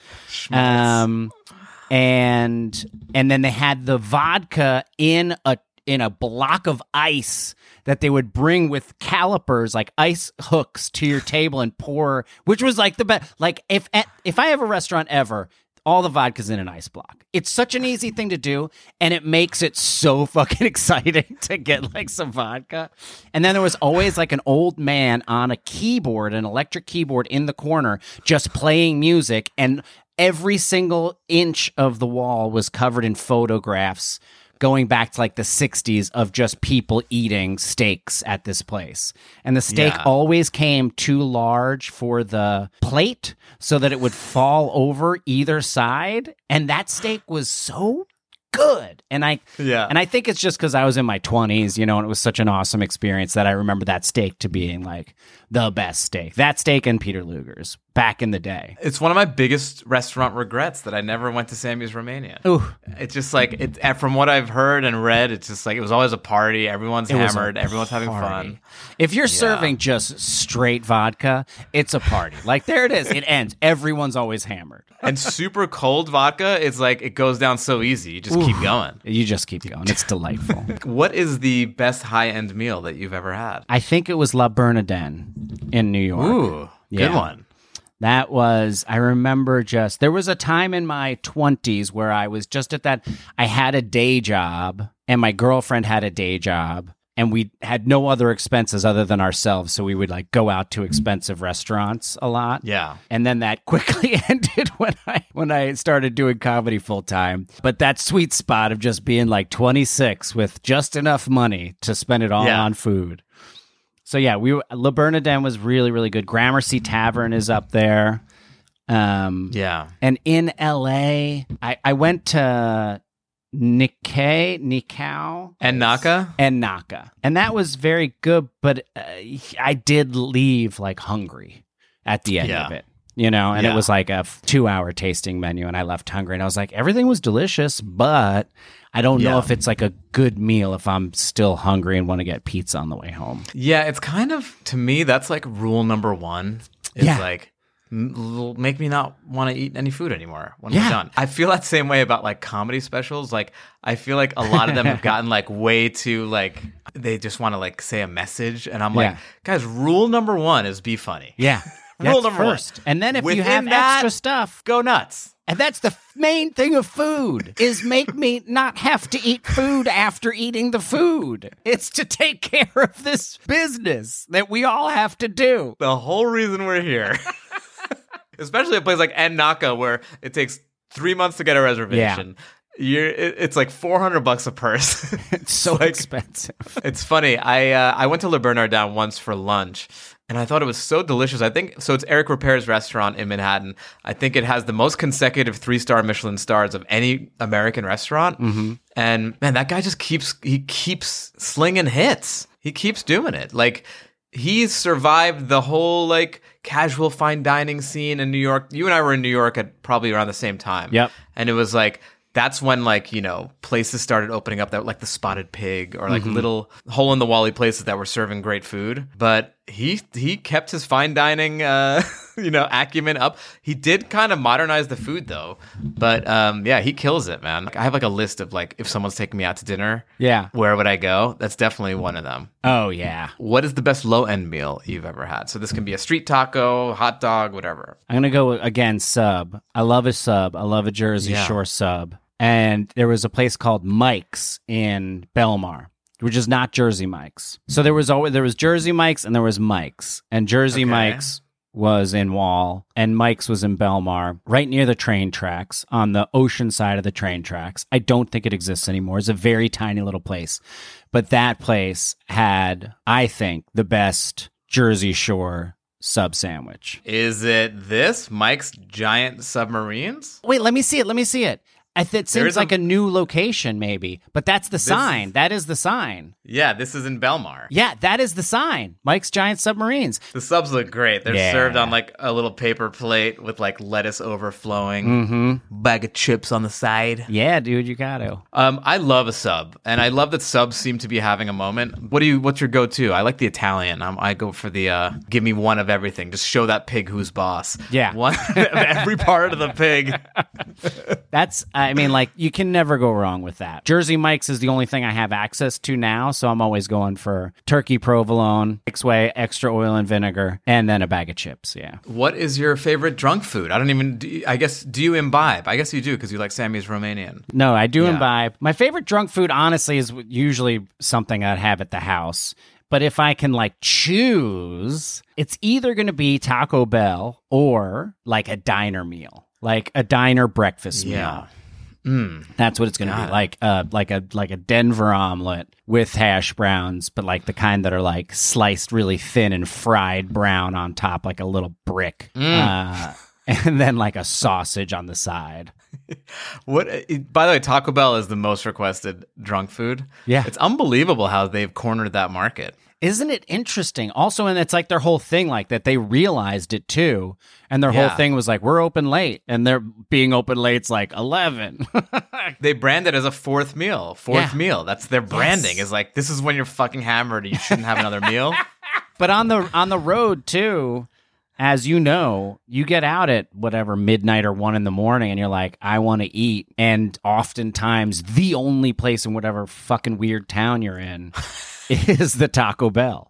Speaker 4: And then they had the vodka in a block of ice that they would bring with calipers, like ice hooks, to your table and pour, which was like the best. Like if I have a restaurant ever, all the vodka's in an ice block. It's such an easy thing to do, and it makes it so fucking exciting to get like some vodka. And then there was always like an old man on a keyboard, an electric keyboard in the corner, just playing music, and every single inch of the wall was covered in photographs going back to like the 60s of just people eating steaks at this place. And the steak always came too large for the plate so that it would fall over either side. And that steak was so good. And I think it's just because I was in my 20s, and it was such an awesome experience that I remember that steak to being like the best steak. That steak and Peter Luger's back in the day.
Speaker 3: It's one of my biggest restaurant regrets that I never went to Sammy's Romania.
Speaker 4: Ooh.
Speaker 3: It's just like, from what I've heard and read, it's just like, it was always a party. Everyone's hammered. Everyone's having fun.
Speaker 4: If you're serving just straight vodka, it's a party. Like, there it is. It ends. Everyone's always hammered.
Speaker 3: And super cold vodka, it's like, it goes down so easy. You just keep going.
Speaker 4: You just keep going. It's delightful.
Speaker 3: What is the best high-end meal that you've ever had?
Speaker 4: I think it was La Bernardin. in New York.
Speaker 3: Ooh, good
Speaker 4: Yeah.
Speaker 3: one.
Speaker 4: That was, I remember there was a time in my 20s where I was just at that, I had a day job and my girlfriend had a day job and we had no other expenses other than ourselves. So we would like go out to expensive restaurants a lot.
Speaker 3: Yeah.
Speaker 4: And then that quickly ended when I started doing comedy full time. But that sweet spot of just being like 26 with just enough money to spend it all
Speaker 3: Yeah.
Speaker 4: on food. So yeah, Le Bernardin was really, really good. Gramercy Tavern is up there.
Speaker 3: Yeah.
Speaker 4: And in LA, I went to Nikao
Speaker 3: And Naka?
Speaker 4: and Naka. And that was very good, but I did leave like hungry at the end of it. You know, and
Speaker 3: Yeah.
Speaker 4: it was like a 2-hour tasting menu, and I left hungry. And I was like, everything was delicious, but I don't know
Speaker 3: Yeah.
Speaker 4: if it's like a good meal if I'm still hungry and want to get pizza on the way home.
Speaker 3: Yeah, it's kind of, to me, that's like rule number one. It's
Speaker 4: Yeah.
Speaker 3: like, make me not want to eat any food anymore when
Speaker 4: Yeah.
Speaker 3: we're done. I feel that same way about like comedy specials. Like, I feel like a lot of them have gotten like way too like, they just want to like say a message. And I'm like,
Speaker 4: Yeah.
Speaker 3: guys, rule number one is be funny.
Speaker 4: Yeah.
Speaker 3: Rule
Speaker 4: That's
Speaker 3: number one.
Speaker 4: first. And then if you
Speaker 3: Within
Speaker 4: have
Speaker 3: that,
Speaker 4: extra stuff,
Speaker 3: go nuts.
Speaker 4: and that's the main thing of food, is make me not have to eat food after eating the food. It's to take care of this business that we all have to do.
Speaker 3: The whole reason we're here, especially a place like En Naka where it takes 3 months to get a reservation. It's like $400 a person.
Speaker 4: It's so expensive.
Speaker 3: It's funny. I went to Le Bernardin once for lunch, and I thought it was so delicious. I think so. It's Eric Ripert's restaurant in Manhattan. I think it has the most consecutive 3-star Michelin stars of any American restaurant. Mm-hmm. And man, that guy just keeps slinging hits. He keeps doing it. Like, he's survived the whole like casual fine dining scene in New York. You and I were in New York at probably around the same time.
Speaker 4: Yep.
Speaker 3: And it was like, that's when like, you know, places started opening up that like the Spotted Pig or like little hole in the wally places that were serving great food. But he kept his fine dining acumen up. He did kind of modernize the food though. But yeah, he kills it, man. Like, I have like a list of like, if someone's taking me out to dinner,
Speaker 4: Yeah.
Speaker 3: where would I go? That's definitely one of them.
Speaker 4: Oh, yeah.
Speaker 3: What is the best low end meal you've ever had? So this can be a street taco, hot dog, whatever.
Speaker 4: I'm going to go again, sub. I love a sub. I love a Jersey
Speaker 3: Yeah.
Speaker 4: Shore sub. And there was a place called Mike's in Belmar, which is not Jersey Mike's. So there was Jersey Mike's and there was Mike's. And Jersey
Speaker 3: Okay.
Speaker 4: Mike's was in Wall and Mike's was in Belmar, right near the train tracks, on the ocean side of the train tracks. I don't think it exists anymore. It's a very tiny little place. But that place had, I think, the best Jersey Shore sub sandwich.
Speaker 3: Is it this? Mike's Giant Submarines?
Speaker 4: Wait, let me see it. It
Speaker 3: There
Speaker 4: seems
Speaker 3: is
Speaker 4: like a new location, maybe. But that's the sign. That is the sign.
Speaker 3: Yeah, this is in Belmar.
Speaker 4: Yeah, that is the sign. Mike's Giant Submarines.
Speaker 3: The subs look great. They're
Speaker 4: Yeah.
Speaker 3: served on like a little paper plate with like lettuce overflowing,
Speaker 4: Mm-hmm.
Speaker 3: bag of chips on the side.
Speaker 4: Yeah, dude, you got to.
Speaker 3: I love a sub, and I love that subs seem to be having a moment. What's your go-to? I like the Italian. I go for the give me one of everything. Just show that pig who's boss.
Speaker 4: Yeah.
Speaker 3: One of every part of the pig.
Speaker 4: You can never go wrong with that. Jersey Mike's is the only thing I have access to now, so I'm always going for turkey provolone, Mike's Way, extra oil and vinegar, and then a bag of chips, yeah.
Speaker 3: What is your favorite drunk food? Do you imbibe? I guess you do because you like Sammy's Romanian.
Speaker 4: No, I do
Speaker 3: Yeah.
Speaker 4: imbibe. My favorite drunk food, honestly, is usually something I'd have at the house. But if I can choose, it's either going to be Taco Bell or like a diner meal, like a diner breakfast meal. That's what it's going to be, like a Denver omelet with hash browns, but like the kind that are like sliced really thin and fried brown on top, like a little brick, and then like a sausage on the side.
Speaker 3: By the way, Taco Bell is the most requested drunk food.
Speaker 4: Yeah.
Speaker 3: It's unbelievable how they've cornered that market.
Speaker 4: Isn't it interesting? Also, and it's like their whole thing, like that they realized it too. And their whole
Speaker 3: Yeah.
Speaker 4: thing was like, we're open late. And they're being open late's like 11.
Speaker 3: They brand it as a fourth meal.
Speaker 4: Yeah.
Speaker 3: Meal. That's their branding.
Speaker 4: Yes.
Speaker 3: Is like, this is when you're fucking hammered and you shouldn't have another meal.
Speaker 4: But on the road too, as you know, you get out at whatever midnight or 1 a.m. and you're like, I want to eat. And oftentimes the only place in whatever fucking weird town you're in is the Taco Bell.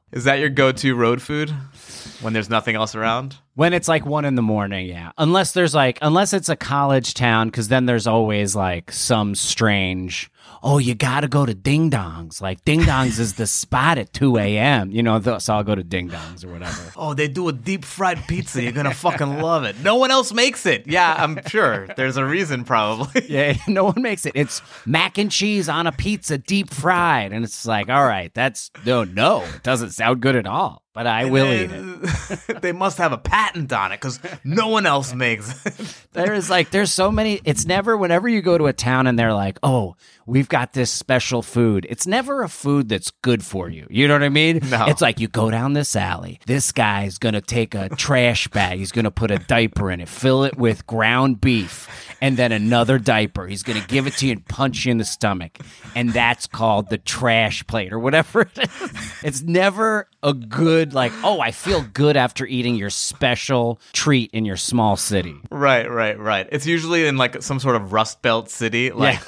Speaker 3: Is that your go-to road food when there's nothing else around?
Speaker 4: When it's like 1 a.m, yeah. Unless it's a college town, because then there's always like some strange, oh, you got to go to Ding Dongs. Like Ding Dongs is the spot at 2 a.m. So I'll go to Ding Dongs or whatever.
Speaker 3: Oh, they do a deep fried pizza. You're going to fucking love it. No one else makes it. Yeah, I'm sure. There's a reason probably.
Speaker 4: Yeah, no one makes it. It's mac and cheese on a pizza, deep fried. And it's like, all right, no, it doesn't sound good at all. But I will eat it.
Speaker 3: They must have a patent on it because no one else makes it.
Speaker 4: There's so many. It's never, whenever you go to a town and they're like, oh, we've got this special food. It's never a food that's good for you. You know what I mean?
Speaker 3: No.
Speaker 4: It's like you go down this alley. This guy's going to take a trash bag. He's going to put a diaper in it, fill it with ground beef, and then another diaper. He's going to give it to you and punch you in the stomach. And that's called the trash plate or whatever it is. It's never a good, like, oh, I feel good after eating your special treat in your small city.
Speaker 3: Right. It's usually in like some sort of Rust Belt city. Like,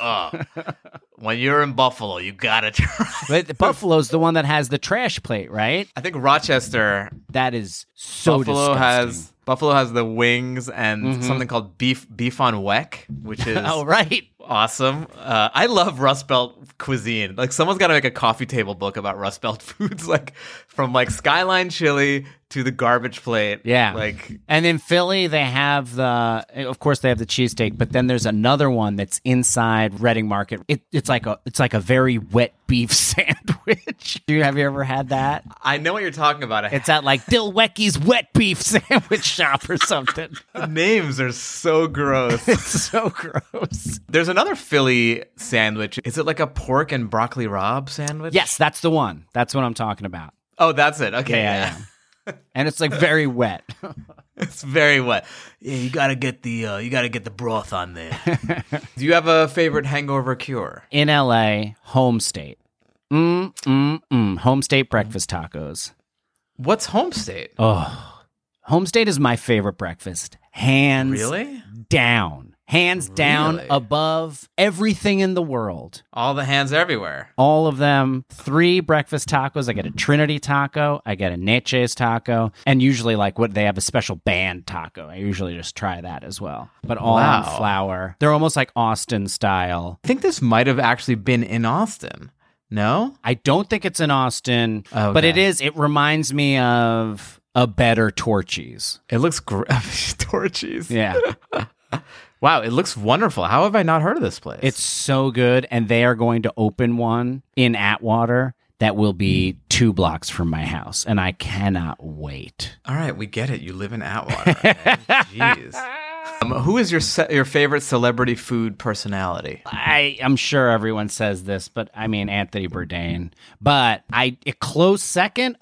Speaker 3: when you're in Buffalo, you gotta try.
Speaker 4: But Buffalo's the one that has the trash plate, right?
Speaker 3: I think Rochester.
Speaker 4: That is so disgusting.
Speaker 3: Buffalo has the wings and something called beef on weck, which is
Speaker 4: oh, right.
Speaker 3: awesome. I love Rust Belt cuisine. Like someone's got to make a coffee table book about Rust Belt foods, like from like Skyline Chili to the garbage plate.
Speaker 4: Yeah.
Speaker 3: Like,
Speaker 4: and in Philly, they have of course they have the cheesesteak, but then there's another one that's inside Reading Market. It's like a very wet beef sandwich. Have you ever had that?
Speaker 3: I know what you're talking about.
Speaker 4: It's at like Dilwecky's wet beef sandwich shop or something.
Speaker 3: The names are so gross.
Speaker 4: It's so gross.
Speaker 3: There's another Philly sandwich. Is it like a pork and broccoli rabe sandwich?
Speaker 4: Yes, that's the one. That's what I'm talking about.
Speaker 3: Oh, that's it. Okay.
Speaker 4: Yeah. And it's like very wet.
Speaker 3: It's very wet. Yeah, you gotta get the broth on there. Do you have a favorite hangover cure?
Speaker 4: In LA, Home State. Home State breakfast tacos.
Speaker 3: What's Home State?
Speaker 4: Oh, Home State is my favorite breakfast. Hands down. Hands down above everything in the world.
Speaker 3: All the hands everywhere.
Speaker 4: All of them. 3 breakfast tacos. I get a Trinity taco. I get a Neche's taco. And usually they have a special band taco. I usually just try that as well. But all on flour. They're almost like Austin style.
Speaker 3: I think this might have actually been in Austin. No?
Speaker 4: I don't think it's in Austin. Okay. But it is. It reminds me of a better Torchy's.
Speaker 3: It looks great. Torchy's.
Speaker 4: Yeah.
Speaker 3: Wow, it looks wonderful. How have I not heard of this place?
Speaker 4: It's so good, and they are going to open one in Atwater that will be 2 blocks from my house, and I cannot wait.
Speaker 3: All right, we get it. You live in Atwater. Jeez. Who is your favorite celebrity food personality?
Speaker 4: I'm sure everyone says this, but I mean Anthony Bourdain. But a close second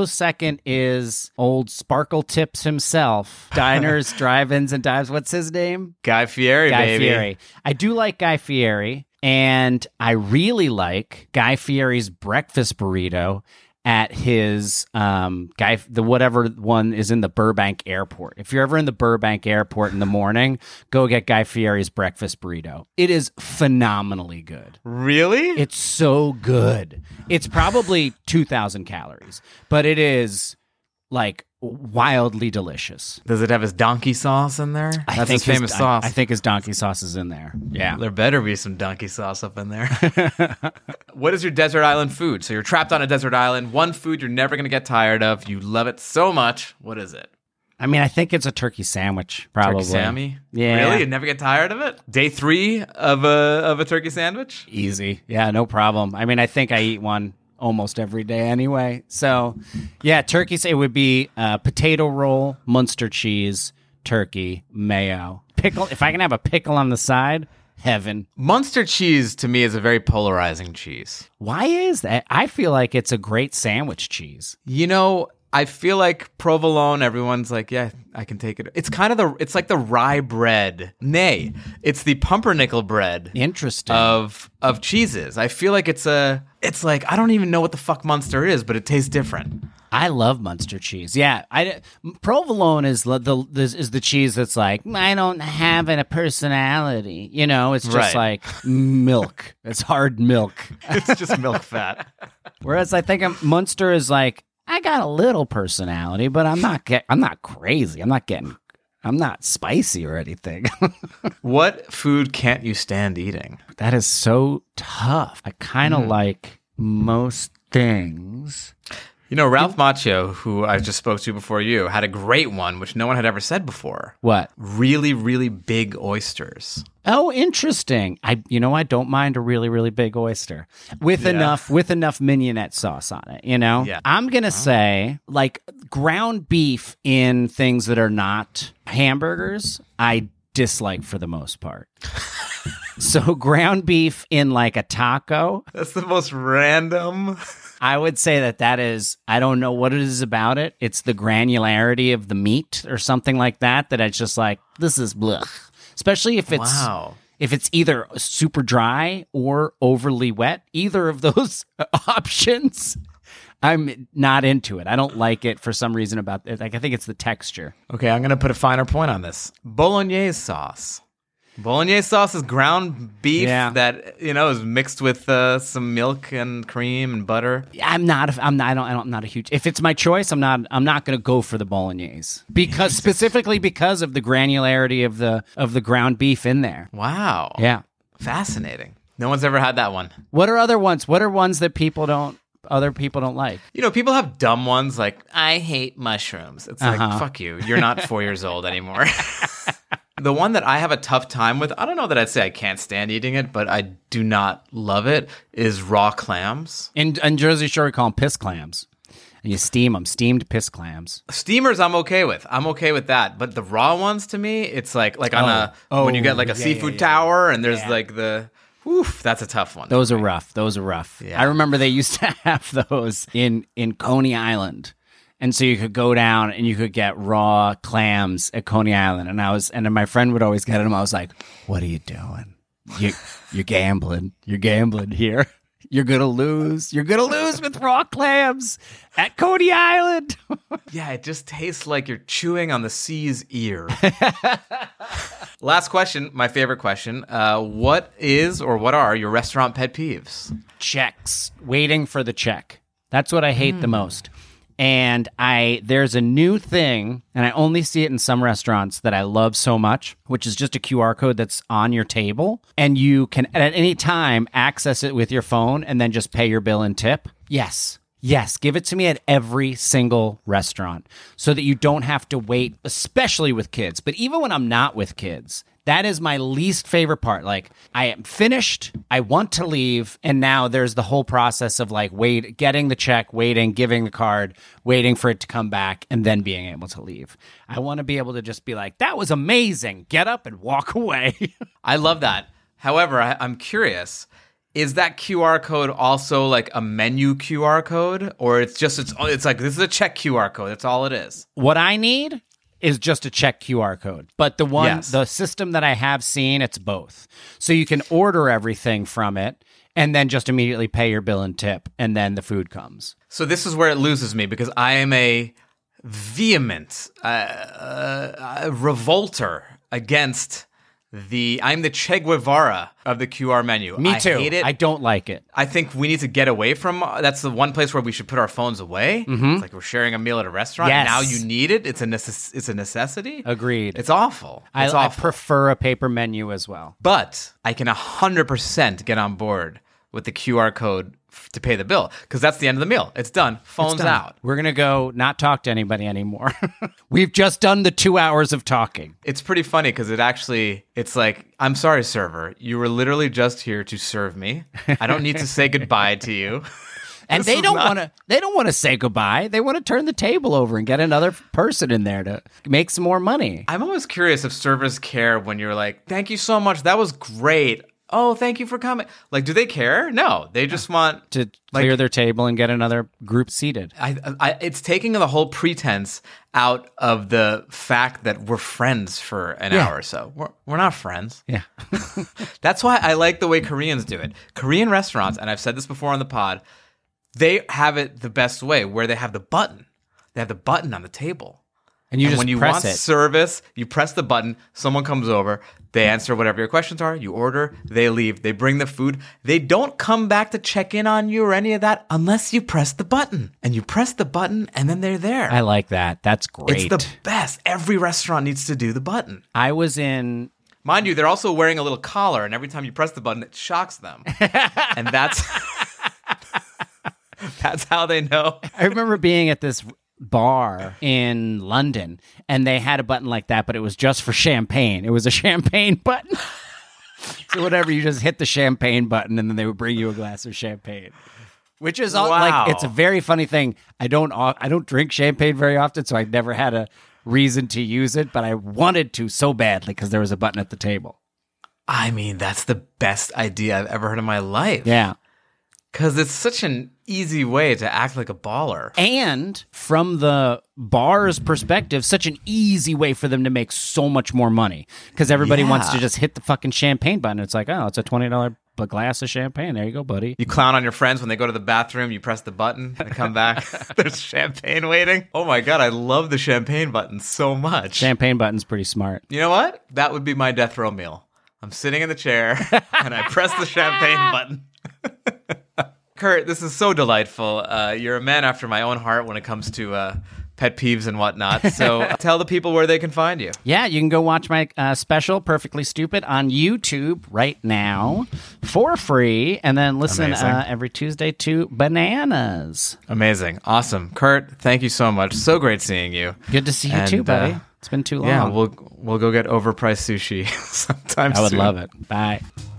Speaker 4: is old Sparkle Tips himself. Diners, drive-ins, and dives. What's his name?
Speaker 3: Guy Fieri, baby.
Speaker 4: Guy Fieri. I do like Guy Fieri, and I really like Guy Fieri's breakfast burrito at his whatever one is in the Burbank Airport. If you're ever in the Burbank Airport in the morning, go get Guy Fieri's breakfast burrito. It is phenomenally good.
Speaker 3: Really?
Speaker 4: It's so good. It's probably 2,000 calories, but it is like wildly delicious.
Speaker 3: Does it have his donkey sauce in there? That's his famous sauce.
Speaker 4: I think his donkey sauce is in there. Yeah.
Speaker 3: There better be some donkey sauce up in there. What is your desert island food? So you're trapped on a desert island. One food you're never going to get tired of. You love it so much. What is it?
Speaker 4: I mean, I think it's a turkey sandwich, probably.
Speaker 3: Turkey Sammy?
Speaker 4: Yeah.
Speaker 3: Really? You never get tired of it? Day 3 of a turkey sandwich?
Speaker 4: Easy. Yeah, no problem. I mean, I think I eat one almost every day anyway. So, yeah, turkey, it would be potato roll, Munster cheese, turkey, mayo, pickle. If I can have a pickle on the side, heaven.
Speaker 3: Munster cheese, to me, is a very polarizing cheese.
Speaker 4: Why is that? I feel like it's a great sandwich cheese.
Speaker 3: You know, I feel like provolone, everyone's like, yeah, I can take it. It's kind of it's like the rye bread. Nay, it's the pumpernickel bread.
Speaker 4: Interesting.
Speaker 3: Of cheeses. I feel like it's like, I don't even know what the fuck Munster is, but it tastes different.
Speaker 4: I love Munster cheese. Yeah, provolone is the cheese that's like, I don't have a personality. You know, it's just like milk. It's hard milk.
Speaker 3: It's just milk fat.
Speaker 4: Whereas I think Munster is like, I got a little personality, but I'm not crazy. I'm not spicy or anything.
Speaker 3: What food can't you stand eating?
Speaker 4: That is so tough. I kind of like most things.
Speaker 3: You know, Ralph Macchio, who I just spoke to before you, had a great one, which no one had ever said before.
Speaker 4: What?
Speaker 3: Really, really big oysters.
Speaker 4: Oh, interesting. I don't mind a really, really big oyster with enough mignonette sauce on it, you know?
Speaker 3: Yeah.
Speaker 4: I'm going to say like ground beef in things that are not hamburgers, I dislike for the most part. So ground beef in like a taco,
Speaker 3: That's the most random.
Speaker 4: I would say that is, I don't know what it is about it. It's the granularity of the meat or something like that it's just like, this is blech. Especially if it's either super dry or overly wet. Either of those options, I'm not into it. I don't like it for some reason about it. Like, I think it's the texture.
Speaker 3: Okay, I'm going to put a finer point on this. Bolognese sauce. Bolognese sauce is ground beef that, is mixed with some milk and cream and butter.
Speaker 4: I'm not a huge. If it's my choice, I'm not going to go for the bolognese specifically because of the granularity of the ground beef in there.
Speaker 3: Wow.
Speaker 4: Yeah.
Speaker 3: Fascinating. No one's ever had that one.
Speaker 4: What are other ones? What are ones that other people don't like?
Speaker 3: People have dumb ones like, I hate mushrooms. It's like, fuck you. You're not 4 years old anymore. The one that I have a tough time with, I don't know that I'd say I can't stand eating it, but I do not love it, is raw clams.
Speaker 4: In Jersey Shore, we call them piss clams. And you steam them, steamed piss clams.
Speaker 3: Steamers, I'm okay with. I'm okay with that. But the raw ones, to me, it's like when you get like a seafood tower and there's like the... Oof, that's a tough one.
Speaker 4: Those are rough. Yeah. I remember they used to have those in Coney Island. And so you could go down and you could get raw clams at Coney Island. And my friend would always get them. I was like, what are you doing? You're gambling. You're gambling here. You're going to lose. You're going to lose with raw clams at Coney Island.
Speaker 3: Yeah, it just tastes like you're chewing on the sea's ear. Last question, my favorite question. What are your restaurant pet peeves?
Speaker 4: Checks. Waiting for the check. That's what I hate the most. And there's a new thing, and I only see it in some restaurants that I love so much, which is just a QR code that's on your table, and you can at any time access it with your phone and then just pay your bill and tip. Yes, give it to me at every single restaurant so that you don't have to wait, especially with kids. But even when I'm not with kids, that is my least favorite part. Like, I am finished, I want to leave, and now there's the whole process of like getting the check, waiting, giving the card, waiting for it to come back, and then being able to leave. I want to be able to just be like, that was amazing, get up and walk away.
Speaker 3: I love that. However, I'm curious, is that QR code also like a menu QR code? Or it's like, this is a check QR code, that's all it is?
Speaker 4: What I need is just a check QR code. But the system that I have seen, it's both. So you can order everything from it and then just immediately pay your bill and tip, and then the food comes.
Speaker 3: So this is where it loses me, because I am a vehement revolter against I'm the Che Guevara of the QR menu.
Speaker 4: Me too.
Speaker 3: I hate it.
Speaker 4: I don't like it.
Speaker 3: I think we need to get away from. That's the one place where we should put our phones away. Mm-hmm. It's like we're sharing a meal at a restaurant.
Speaker 4: Yes.
Speaker 3: Now you need it. It's a necessity.
Speaker 4: Agreed.
Speaker 3: It's awful. It's
Speaker 4: I
Speaker 3: awful.
Speaker 4: prefer a paper menu as well.
Speaker 3: But I can 100% get on board with the QR code to pay the bill, because that's the end of the meal. It's done. Phone's out.
Speaker 4: We're going to go not talk to anybody anymore. We've just done the 2 hours of talking.
Speaker 3: It's pretty funny because it's like, I'm sorry, server. You were literally just here to serve me. I don't need to say goodbye to you.
Speaker 4: And they don't want to say goodbye. They want to turn the table over and get another person in there to make some more money.
Speaker 3: I'm always curious if servers care when you're like, thank you so much. That was great. Oh, thank you for coming. Like, do they care? No, they just want
Speaker 4: to clear their table and get another group seated.
Speaker 3: It's taking the whole pretense out of the fact that we're friends for an hour or so. We're not friends.
Speaker 4: Yeah.
Speaker 3: That's why I like the way Koreans do it. Korean restaurants, and I've said this before on the pod, they have it the best way, where they have the button. They have the button on the table.
Speaker 4: And you just
Speaker 3: when you
Speaker 4: press
Speaker 3: want
Speaker 4: it.
Speaker 3: service, you press the button, someone comes over, they answer whatever your questions are, you order, they leave, they bring the food. They don't come back to check in on you or any of that unless you press the button. And you press the button and then they're there.
Speaker 4: I like that. That's great.
Speaker 3: It's the best. Every restaurant needs to do the button.
Speaker 4: I was in...
Speaker 3: Mind you, they're also wearing a little collar, and every time you press the button, it shocks them. And that's that's how they know.
Speaker 4: I remember being at this bar in London, and they had a button like that, but it was just for champagne. It was a champagne button. So whatever, you just hit the champagne button, and then they would bring you a glass of champagne. Which is all,
Speaker 3: Wow.
Speaker 4: like, it's a very funny thing. I don't drink champagne very often, so I never had a reason to use it, but I wanted to so badly because there was a button at the table.
Speaker 3: I mean, that's the best idea I've ever heard in my life.
Speaker 4: Yeah.
Speaker 3: Because it's such an easy way to act like a baller.
Speaker 4: And from the bar's perspective, such an easy way for them to make so much more money. Because everybody wants to just hit the fucking champagne button. It's like, oh, it's a $20 glass of champagne. There you go, buddy.
Speaker 3: You clown on your friends when they go to the bathroom, you press the button, and come back. There's champagne waiting. Oh my God, I love the champagne button so much.
Speaker 4: Champagne button's pretty smart.
Speaker 3: You know what? That would be my death row meal. I'm sitting in the chair, and I press the champagne button. Kurt, this is so delightful. You're a man after my own heart when it comes to pet peeves and whatnot. So tell the people where they can find you.
Speaker 4: Yeah, you can go watch my special, Perfectly Stupid, on YouTube right now for free, and then listen every Tuesday to Bananas.
Speaker 3: Amazing. Awesome. Kurt, thank you so much. So great seeing you.
Speaker 4: Good to see you too, buddy. It's been too long.
Speaker 3: Yeah, we'll go get overpriced sushi sometime soon.
Speaker 4: I would love it. Bye.